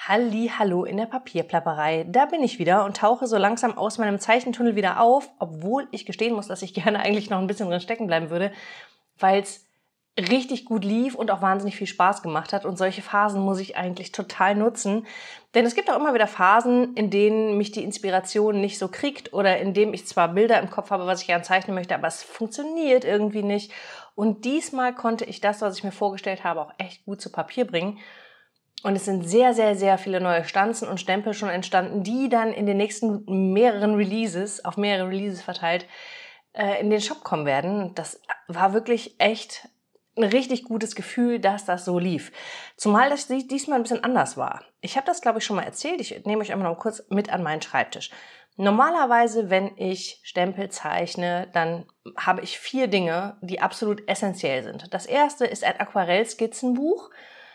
Hallihallo in der Papierplapperei. Da bin ich wieder und tauche so langsam aus meinem Zeichentunnel wieder auf, obwohl ich gestehen muss, dass ich gerne eigentlich noch ein bisschen drin stecken bleiben würde, weil es richtig gut lief und auch wahnsinnig viel Spaß gemacht hat. Und solche Phasen muss ich eigentlich total nutzen. Denn es gibt auch immer wieder Phasen, in denen mich die Inspiration nicht so kriegt oder in denen ich zwar Bilder im Kopf habe, was ich gerne zeichnen möchte, aber es funktioniert irgendwie nicht. Und diesmal konnte ich das, was ich mir vorgestellt habe, auch echt gut zu Papier bringen. Und es sind sehr, sehr, sehr viele neue Stanzen und Stempel schon entstanden, die dann in den nächsten mehrere Releases verteilt, in den Shop kommen werden. Das war wirklich echt ein richtig gutes Gefühl, dass das so lief. Zumal das diesmal ein bisschen anders war. Ich habe das, glaube ich, schon mal erzählt. Ich nehme euch einmal noch kurz mit an meinen Schreibtisch. Normalerweise, wenn ich Stempel zeichne, dann habe ich 4 Dinge, die absolut essentiell sind. Das erste ist ein Aquarellskizzenbuch,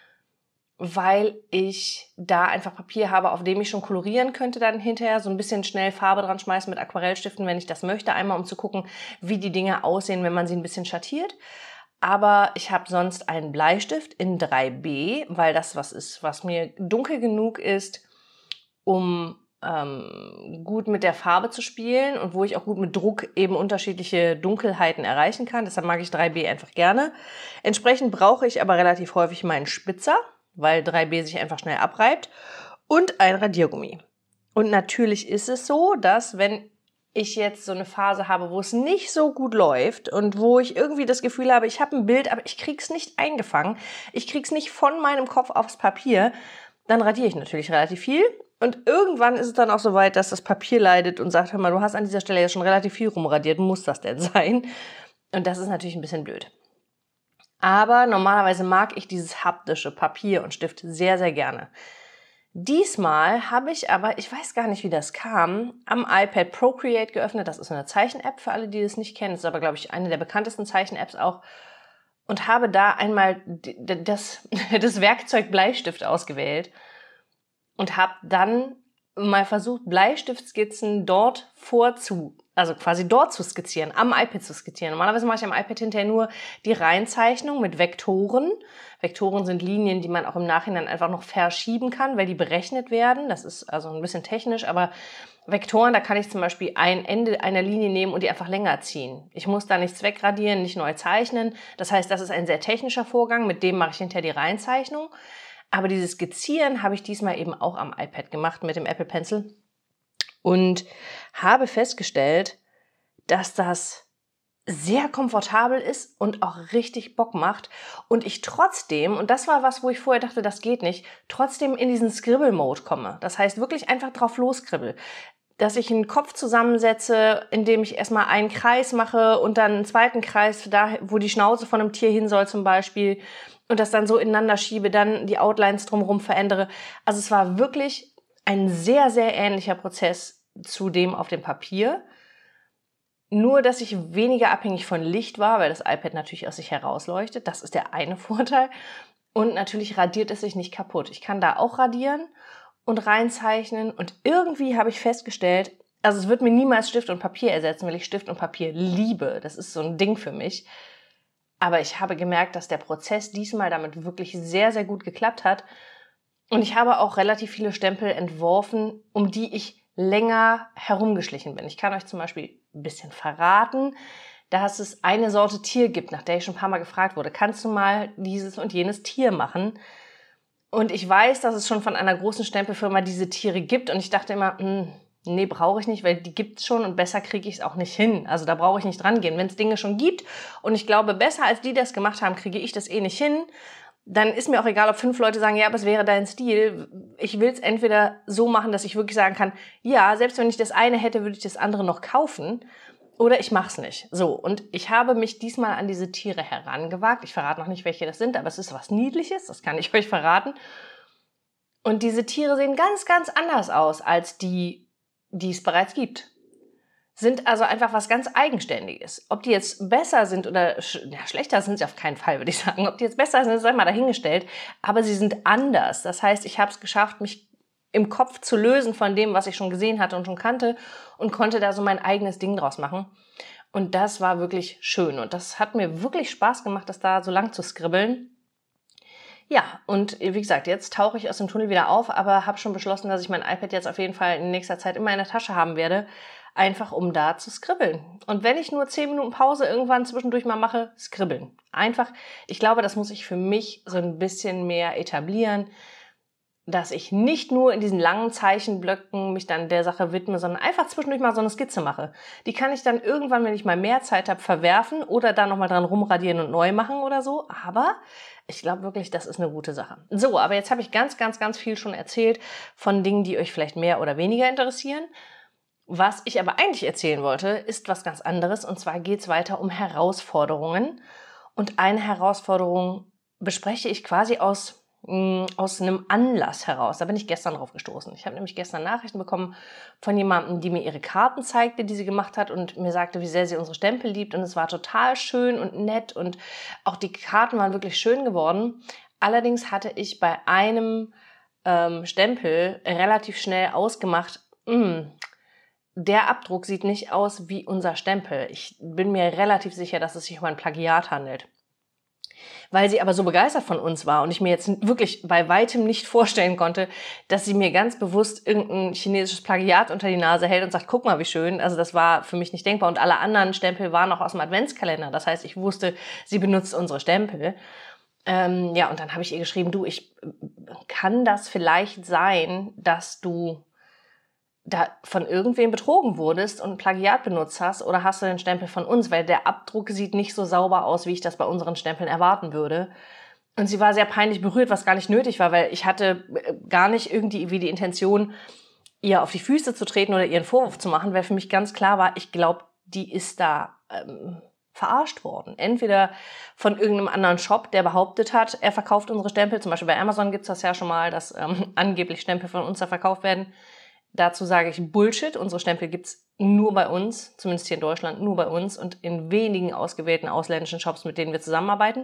weil ich da einfach Papier habe, auf dem ich schon kolorieren könnte dann hinterher, so ein bisschen schnell Farbe dran schmeißen mit Aquarellstiften, wenn ich das möchte, einmal um zu gucken, wie die Dinge aussehen, wenn man sie ein bisschen schattiert. Aber ich habe sonst einen Bleistift in 3B, weil das was ist, was mir dunkel genug ist, um gut mit der Farbe zu spielen und wo ich auch gut mit Druck eben unterschiedliche Dunkelheiten erreichen kann. Deshalb mag ich 3B einfach gerne. Entsprechend brauche ich aber relativ häufig meinen Spitzer, weil 3B sich einfach schnell abreibt, und ein Radiergummi. Und natürlich ist es so, dass wenn ich jetzt so eine Phase habe, wo es nicht so gut läuft und wo ich irgendwie das Gefühl habe, ich habe ein Bild, aber ich krieg's nicht eingefangen, ich krieg's nicht von meinem Kopf aufs Papier, dann radiere ich natürlich relativ viel. Und irgendwann ist es dann auch so weit, dass das Papier leidet und sagt, hör mal, du hast an dieser Stelle jetzt schon relativ viel rumradiert, muss das denn sein? Und das ist natürlich ein bisschen blöd. Aber normalerweise mag ich dieses haptische Papier und Stift sehr, sehr gerne. Diesmal habe ich aber, ich weiß gar nicht, wie das kam, am iPad Procreate geöffnet. Das ist eine Zeichen-App für alle, die das nicht kennen. Das ist aber, glaube ich, eine der bekanntesten Zeichen-Apps auch. Und habe da einmal das Werkzeug Bleistift ausgewählt und habe dann mal versucht, Bleistiftskizzen also quasi dort zu skizzieren, am iPad zu skizzieren. Normalerweise mache ich am iPad hinterher nur die Reihenzeichnung mit Vektoren. Vektoren sind Linien, die man auch im Nachhinein einfach noch verschieben kann, weil die berechnet werden. Das ist also ein bisschen technisch, aber Vektoren, da kann ich zum Beispiel ein Ende einer Linie nehmen und die einfach länger ziehen. Ich muss da nichts wegradieren, nicht neu zeichnen. Das heißt, das ist ein sehr technischer Vorgang, mit dem mache ich hinterher die Reihenzeichnung. Aber dieses Skizzieren habe ich diesmal eben auch am iPad gemacht mit dem Apple Pencil und habe festgestellt, dass das sehr komfortabel ist und auch richtig Bock macht und ich trotzdem, und das war was, wo ich vorher dachte, das geht nicht, trotzdem in diesen Scribble-Mode komme. Das heißt wirklich einfach drauf loskribbel. Dass ich einen Kopf zusammensetze, indem ich erstmal einen Kreis mache und dann einen zweiten Kreis, da wo die Schnauze von einem Tier hin soll zum Beispiel, und das dann so ineinander schiebe, dann die Outlines drumherum verändere. Also es war wirklich ein sehr, sehr ähnlicher Prozess zu dem auf dem Papier. Nur, dass ich weniger abhängig von Licht war, weil das iPad natürlich aus sich herausleuchtet. Das ist der eine Vorteil. Und natürlich radiert es sich nicht kaputt. Ich kann da auch radieren und reinzeichnen. Und irgendwie habe ich festgestellt, also es wird mir niemals Stift und Papier ersetzen, weil ich Stift und Papier liebe. Das ist so ein Ding für mich. Aber ich habe gemerkt, dass der Prozess diesmal damit wirklich sehr, sehr gut geklappt hat. Und ich habe auch relativ viele Stempel entworfen, um die ich länger herumgeschlichen bin. Ich kann euch zum Beispiel ein bisschen verraten, dass es eine Sorte Tier gibt, nach der ich schon ein paar Mal gefragt wurde. Kannst du mal dieses und jenes Tier machen? Und ich weiß, dass es schon von einer großen Stempelfirma diese Tiere gibt. Und ich dachte immer, nee, brauche ich nicht, weil die gibt's schon und besser kriege ich es auch nicht hin. Also da brauche ich nicht dran gehen. Wenn es Dinge schon gibt und ich glaube, besser als die das gemacht haben, kriege ich das eh nicht hin, dann ist mir auch egal, ob 5 Leute sagen, ja, aber es wäre dein Stil. Ich will es entweder so machen, dass ich wirklich sagen kann, ja, selbst wenn ich das eine hätte, würde ich das andere noch kaufen. Oder ich mach's nicht. So, und ich habe mich diesmal an diese Tiere herangewagt. Ich verrate noch nicht, welche das sind, aber es ist was Niedliches, das kann ich euch verraten. Und diese Tiere sehen ganz, ganz anders aus als die es bereits gibt. Sind also einfach was ganz Eigenständiges. Ob die jetzt besser sind oder schlechter sind sie auf keinen Fall, würde ich sagen. Ob die jetzt besser sind, sei mal dahingestellt. Aber sie sind anders. Das heißt, ich habe es geschafft, mich im Kopf zu lösen von dem, was ich schon gesehen hatte und schon kannte und konnte da so mein eigenes Ding draus machen. Und das war wirklich schön. Und das hat mir wirklich Spaß gemacht, das da so lang zu skribbeln. Ja, und wie gesagt, jetzt tauche ich aus dem Tunnel wieder auf, aber habe schon beschlossen, dass ich mein iPad jetzt auf jeden Fall in nächster Zeit immer in der Tasche haben werde, einfach um da zu skribbeln. Und wenn ich nur 10 Minuten Pause irgendwann zwischendurch mal mache, skribbeln. Einfach, ich glaube, das muss ich für mich so ein bisschen mehr etablieren, dass ich nicht nur in diesen langen Zeichenblöcken mich dann der Sache widme, sondern einfach zwischendurch mal so eine Skizze mache. Die kann ich dann irgendwann, wenn ich mal mehr Zeit habe, verwerfen oder da nochmal dran rumradieren und neu machen oder so. Aber ich glaube wirklich, das ist eine gute Sache. So, aber jetzt habe ich ganz, ganz, ganz viel schon erzählt von Dingen, die euch vielleicht mehr oder weniger interessieren. Was ich aber eigentlich erzählen wollte, ist was ganz anderes. Und zwar geht es weiter um Herausforderungen. Und eine Herausforderung bespreche ich quasi aus einem Anlass heraus. Da bin ich gestern drauf gestoßen. Ich habe nämlich gestern Nachrichten bekommen von jemandem, die mir ihre Karten zeigte, die sie gemacht hat und mir sagte, wie sehr sie unsere Stempel liebt. Und es war total schön und nett und auch die Karten waren wirklich schön geworden. Allerdings hatte ich bei einem Stempel relativ schnell ausgemacht, der Abdruck sieht nicht aus wie unser Stempel. Ich bin mir relativ sicher, dass es sich um ein Plagiat handelt. Weil sie aber so begeistert von uns war und ich mir jetzt wirklich bei weitem nicht vorstellen konnte, dass sie mir ganz bewusst irgendein chinesisches Plagiat unter die Nase hält und sagt, guck mal, wie schön. Also das war für mich nicht denkbar. Und alle anderen Stempel waren auch aus dem Adventskalender. Das heißt, ich wusste, sie benutzt unsere Stempel. Ja, und dann habe ich ihr geschrieben, du, kann das vielleicht sein, dass du da von irgendwem betrogen wurdest und ein Plagiat benutzt hast oder hast du den Stempel von uns, weil der Abdruck sieht nicht so sauber aus, wie ich das bei unseren Stempeln erwarten würde. Und sie war sehr peinlich berührt, was gar nicht nötig war, weil ich hatte gar nicht irgendwie die Intention, ihr auf die Füße zu treten oder ihren Vorwurf zu machen, weil für mich ganz klar war, ich glaube, die ist da verarscht worden. Entweder von irgendeinem anderen Shop, der behauptet hat, er verkauft unsere Stempel. Zum Beispiel bei Amazon gibt es das ja schon mal, dass angeblich Stempel von uns da verkauft werden. Dazu sage ich Bullshit. Unsere Stempel gibt's nur bei uns, zumindest hier in Deutschland, nur bei uns und in wenigen ausgewählten ausländischen Shops, mit denen wir zusammenarbeiten.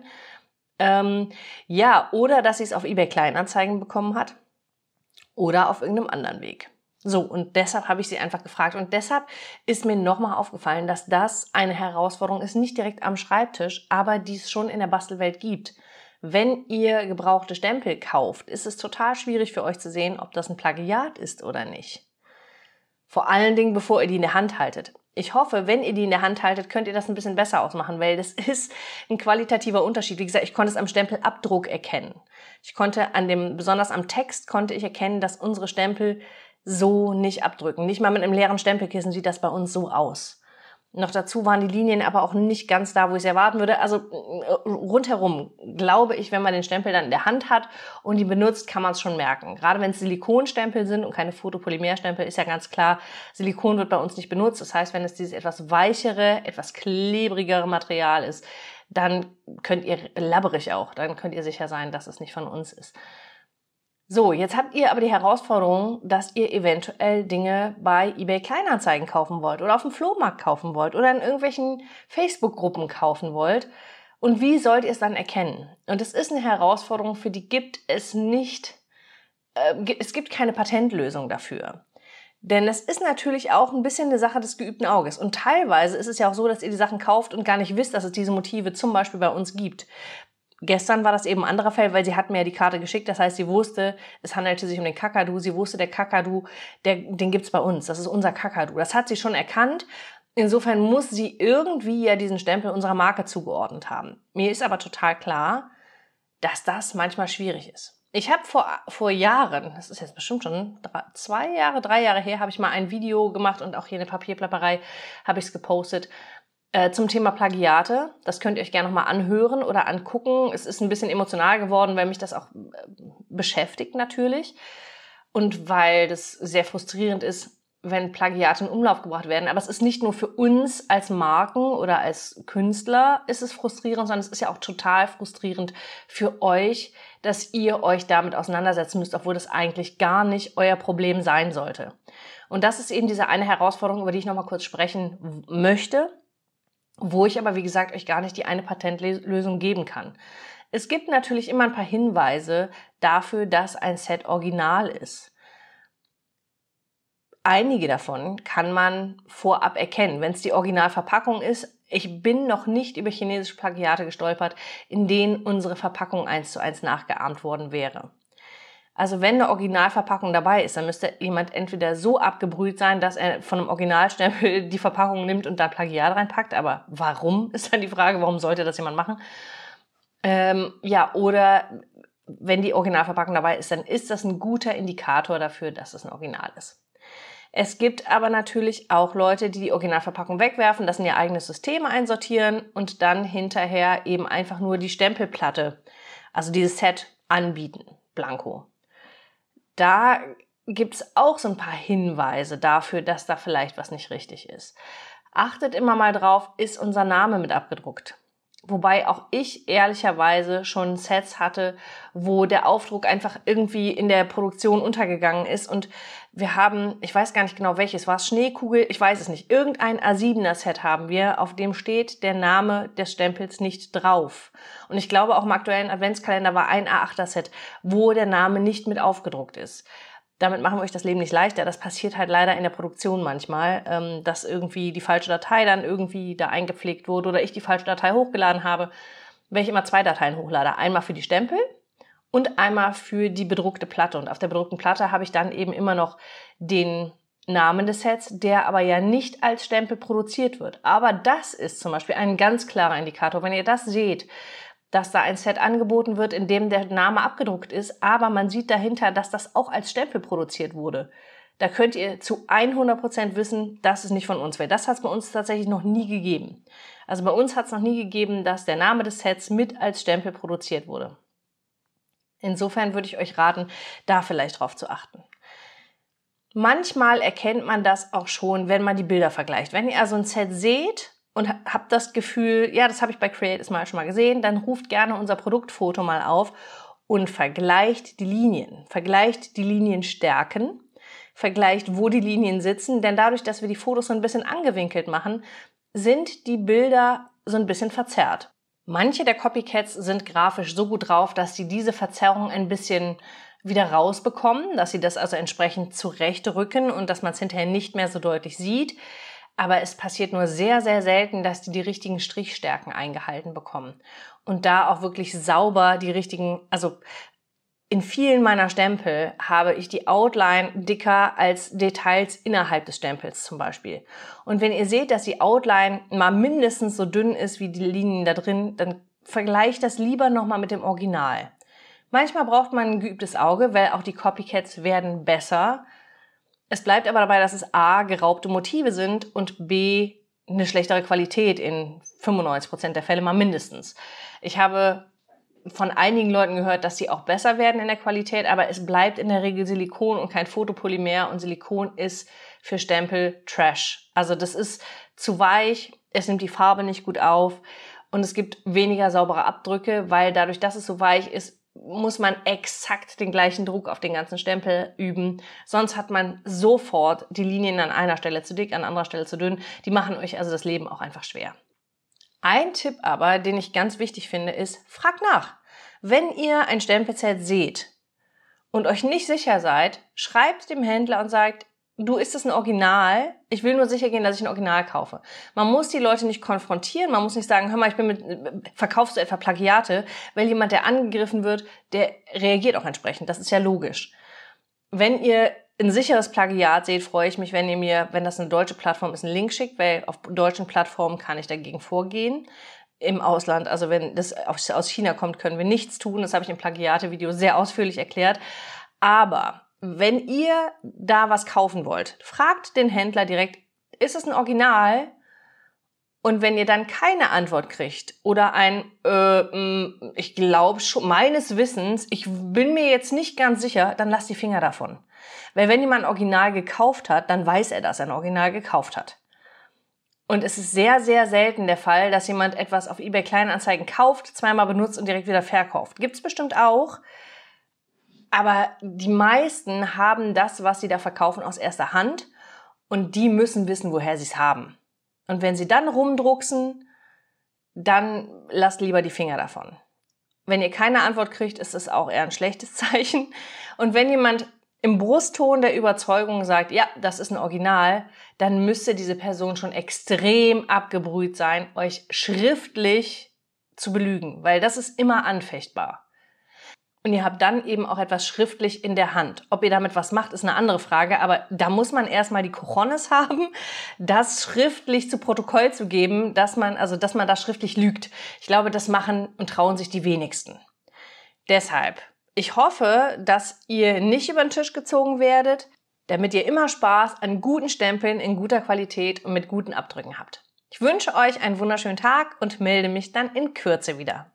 Ja, oder dass sie es auf eBay Kleinanzeigen bekommen hat oder auf irgendeinem anderen Weg. So, und deshalb habe ich sie einfach gefragt. Und deshalb ist mir nochmal aufgefallen, dass das eine Herausforderung ist, nicht direkt am Schreibtisch, aber die es schon in der Bastelwelt gibt. Wenn ihr gebrauchte Stempel kauft, ist es total schwierig für euch zu sehen, ob das ein Plagiat ist oder nicht. Vor allen Dingen, bevor ihr die in der Hand haltet. Ich hoffe, wenn ihr die in der Hand haltet, könnt ihr das ein bisschen besser ausmachen, weil das ist ein qualitativer Unterschied. Wie gesagt, ich konnte es am Stempelabdruck erkennen. Besonders am Text konnte ich erkennen, dass unsere Stempel so nicht abdrücken. Nicht mal mit einem leeren Stempelkissen sieht das bei uns so aus. Noch dazu waren die Linien aber auch nicht ganz da, wo ich es erwarten würde. Also rundherum glaube ich, wenn man den Stempel dann in der Hand hat und ihn benutzt, kann man es schon merken. Gerade wenn es Silikonstempel sind und keine Fotopolymerstempel, ist ja ganz klar, Silikon wird bei uns nicht benutzt. Das heißt, wenn es dieses etwas weichere, etwas klebrigere Material ist, dann könnt ihr sicher sein, dass es nicht von uns ist. So, jetzt habt ihr aber die Herausforderung, dass ihr eventuell Dinge bei eBay Kleinanzeigen kaufen wollt oder auf dem Flohmarkt kaufen wollt oder in irgendwelchen Facebook-Gruppen kaufen wollt. Und wie sollt ihr es dann erkennen? Und es ist eine Herausforderung, für die gibt es nicht, es gibt keine Patentlösung dafür. Denn es ist natürlich auch ein bisschen eine Sache des geübten Auges. Und teilweise ist es ja auch so, dass ihr die Sachen kauft und gar nicht wisst, dass es diese Motive zum Beispiel bei uns gibt. Gestern war das eben ein anderer Fall, weil sie hat mir ja die Karte geschickt. Das heißt, sie wusste, es handelte sich um den Kakadu. Sie wusste, der Kakadu, den gibt's bei uns. Das ist unser Kakadu. Das hat sie schon erkannt. Insofern muss sie irgendwie ja diesen Stempel unserer Marke zugeordnet haben. Mir ist aber total klar, dass das manchmal schwierig ist. Ich habe vor Jahren, das ist jetzt bestimmt schon 3 Jahre her, habe ich mal ein Video gemacht und auch hier in der Papierplapperei habe ich es gepostet, zum Thema Plagiate. Das könnt ihr euch gerne nochmal anhören oder angucken. Es ist ein bisschen emotional geworden, weil mich das auch beschäftigt natürlich und weil das sehr frustrierend ist, wenn Plagiate in Umlauf gebracht werden. Aber es ist nicht nur für uns als Marken oder als Künstler ist es frustrierend, sondern es ist ja auch total frustrierend für euch, dass ihr euch damit auseinandersetzen müsst, obwohl das eigentlich gar nicht euer Problem sein sollte. Und das ist eben diese eine Herausforderung, über die ich nochmal kurz sprechen möchte, wo ich aber, wie gesagt, euch gar nicht die eine Patentlösung geben kann. Es gibt natürlich immer ein paar Hinweise dafür, dass ein Set original ist. einige davon kann man vorab erkennen, wenn es die Originalverpackung ist. Ich bin noch nicht über chinesische Plagiate gestolpert, in denen unsere Verpackung 1:1 nachgeahmt worden wäre. Also wenn eine Originalverpackung dabei ist, dann müsste jemand entweder so abgebrüht sein, dass er von einem Originalstempel die Verpackung nimmt und da Plagiat reinpackt. Aber warum, ist dann die Frage, warum sollte das jemand machen? Oder wenn die Originalverpackung dabei ist, dann ist das ein guter Indikator dafür, dass es ein Original ist. Es gibt aber natürlich auch Leute, die die Originalverpackung wegwerfen, das in ihr eigenes System einsortieren und dann hinterher eben einfach nur die Stempelplatte, also dieses Set, anbieten, blanko. Da gibt es auch so ein paar Hinweise dafür, dass da vielleicht was nicht richtig ist. Achtet immer mal drauf, ist unser Name mit abgedruckt? Wobei auch ich ehrlicherweise schon Sets hatte, wo der Aufdruck einfach irgendwie in der Produktion untergegangen ist und wir haben, ich weiß gar nicht genau welches, war es Schneekugel, ich weiß es nicht, irgendein A7er Set haben wir, auf dem steht der Name des Stempels nicht drauf. Und ich glaube auch im aktuellen Adventskalender war ein A8er Set, wo der Name nicht mit aufgedruckt ist. Damit machen wir euch das Leben nicht leichter. Das passiert halt leider in der Produktion manchmal, dass irgendwie die falsche Datei dann irgendwie da eingepflegt wurde oder ich die falsche Datei hochgeladen habe, weil ich immer 2 Dateien hochlade. Einmal für die Stempel und einmal für die bedruckte Platte. Und auf der bedruckten Platte habe ich dann eben immer noch den Namen des Sets, der aber ja nicht als Stempel produziert wird. Aber das ist zum Beispiel ein ganz klarer Indikator. Wenn ihr das seht, dass da ein Set angeboten wird, in dem der Name abgedruckt ist, aber man sieht dahinter, dass das auch als Stempel produziert wurde. Da könnt ihr zu 100% wissen, dass es nicht von uns wäre. Das hat es bei uns tatsächlich noch nie gegeben. Also bei uns hat es noch nie gegeben, dass der Name des Sets mit als Stempel produziert wurde. Insofern würde ich euch raten, da vielleicht drauf zu achten. Manchmal erkennt man das auch schon, wenn man die Bilder vergleicht. Wenn ihr also ein Set seht und habt das Gefühl, ja, das habe ich bei Create Is mal schon mal gesehen, dann ruft gerne unser Produktfoto mal auf und vergleicht die Linien. Vergleicht die Linienstärken, vergleicht, wo die Linien sitzen, denn dadurch, dass wir die Fotos so ein bisschen angewinkelt machen, sind die Bilder so ein bisschen verzerrt. Manche der Copycats sind grafisch so gut drauf, dass sie diese Verzerrung ein bisschen wieder rausbekommen, dass sie das also entsprechend zurechtrücken und dass man es hinterher nicht mehr so deutlich sieht. Aber es passiert nur sehr, sehr selten, dass die richtigen Strichstärken eingehalten bekommen. Und da auch wirklich sauber die richtigen, also in vielen meiner Stempel habe ich die Outline dicker als Details innerhalb des Stempels zum Beispiel. Und wenn ihr seht, dass die Outline mal mindestens so dünn ist wie die Linien da drin, dann vergleicht das lieber nochmal mit dem Original. Manchmal braucht man ein geübtes Auge, weil auch die Copycats werden besser. Es bleibt aber dabei, dass es A, geraubte Motive sind und B, eine schlechtere Qualität in 95% der Fälle mal mindestens. Ich habe von einigen Leuten gehört, dass sie auch besser werden in der Qualität, aber es bleibt in der Regel Silikon und kein Photopolymer und Silikon ist für Stempel Trash. Also das ist zu weich, es nimmt die Farbe nicht gut auf und es gibt weniger saubere Abdrücke, weil dadurch, dass es so weich ist, muss man exakt den gleichen Druck auf den ganzen Stempel üben. Sonst hat man sofort die Linien an einer Stelle zu dick, an anderer Stelle zu dünn. Die machen euch also das Leben auch einfach schwer. Ein Tipp aber, den ich ganz wichtig finde, ist, fragt nach. Wenn ihr ein Stempelset seht und euch nicht sicher seid, schreibt dem Händler und sagt, du, ist das ein Original? Ich will nur sicher gehen, dass ich ein Original kaufe. Man muss die Leute nicht konfrontieren, man muss nicht sagen, hör mal, verkaufst du etwa Plagiate? Weil jemand, der angegriffen wird, der reagiert auch entsprechend. Das ist ja logisch. Wenn ihr ein sicheres Plagiat seht, freue ich mich, wenn ihr mir, wenn das eine deutsche Plattform ist, einen Link schickt, weil auf deutschen Plattformen kann ich dagegen vorgehen. Im Ausland, also wenn das aus China kommt, können wir nichts tun. Das habe ich im Plagiate-Video sehr ausführlich erklärt. Aber wenn ihr da was kaufen wollt, fragt den Händler direkt, ist es ein Original? Und wenn ihr dann keine Antwort kriegt oder ich glaube schon, meines Wissens, ich bin mir jetzt nicht ganz sicher, dann lasst die Finger davon. Weil wenn jemand ein Original gekauft hat, dann weiß er, dass er ein Original gekauft hat. Und es ist sehr, sehr selten der Fall, dass jemand etwas auf eBay Kleinanzeigen kauft, zweimal benutzt und direkt wieder verkauft. Gibt's bestimmt auch. Aber die meisten haben das, was sie da verkaufen, aus erster Hand. Und die müssen wissen, woher sie es haben. Und wenn sie dann rumdrucksen, dann lasst lieber die Finger davon. Wenn ihr keine Antwort kriegt, ist es auch eher ein schlechtes Zeichen. Und wenn jemand im Brustton der Überzeugung sagt, ja, das ist ein Original, dann müsste diese Person schon extrem abgebrüht sein, euch schriftlich zu belügen, weil das ist immer anfechtbar. Und ihr habt dann eben auch etwas schriftlich in der Hand. Ob ihr damit was macht, ist eine andere Frage, aber da muss man erstmal die Cojones haben, das schriftlich zu Protokoll zu geben, dass man da schriftlich lügt. Ich glaube, das machen und trauen sich die wenigsten. Deshalb, ich hoffe, dass ihr nicht über den Tisch gezogen werdet, damit ihr immer Spaß an guten Stempeln in guter Qualität und mit guten Abdrücken habt. Ich wünsche euch einen wunderschönen Tag und melde mich dann in Kürze wieder.